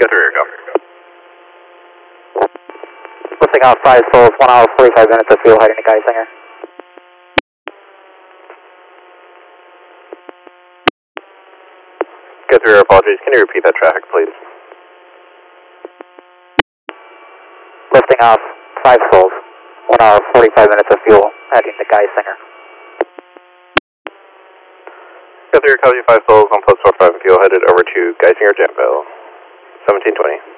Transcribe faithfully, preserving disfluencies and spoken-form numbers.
Go through your go. Lifting off five souls, one hour, forty-five minutes of fuel heading to Geisinger. Go through your apologies. Can you repeat that traffic, please? Lifting off five souls, one hour, forty-five minutes of fuel heading to Geisinger. Go through your Copy five souls on plus four five fuel headed over to Geisinger Jamville. seventeen twenty.